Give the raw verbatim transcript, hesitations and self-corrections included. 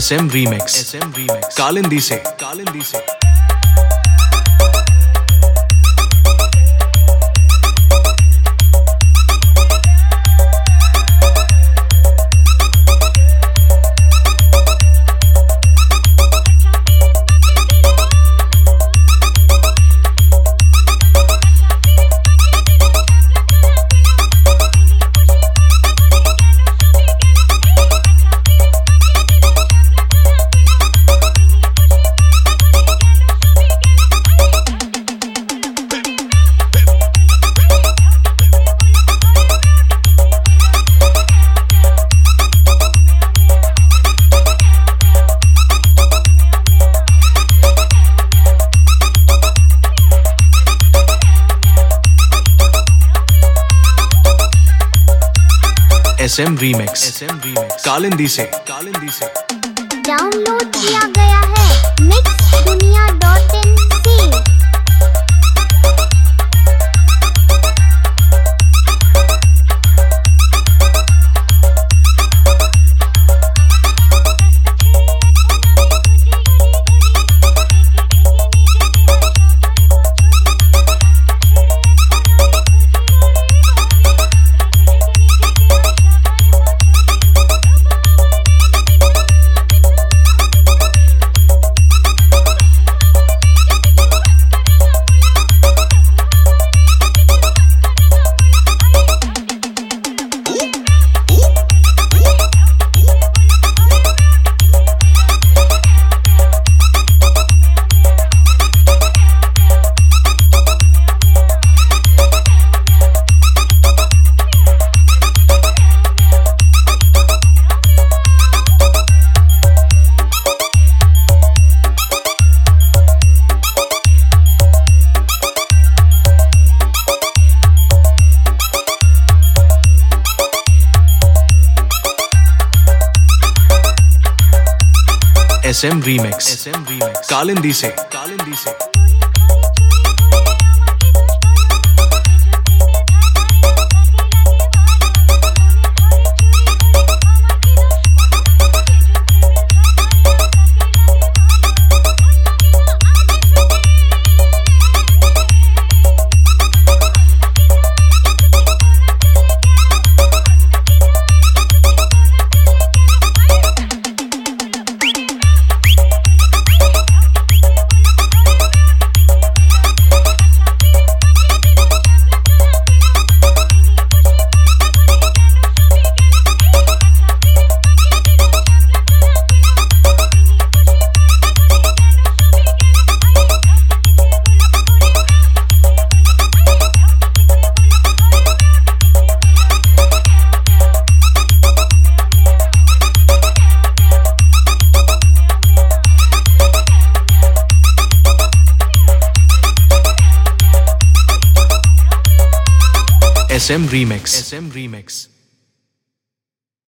S M remix S M remix Kalindi से कालिंदी से S M remix S M remix Kalindi से कालिंदी से डाउनलोड किया गया है मिक्स दुनिया डॉट इन से। S M remix S M remix Kalindi से कालिंदी से S M remix S M remix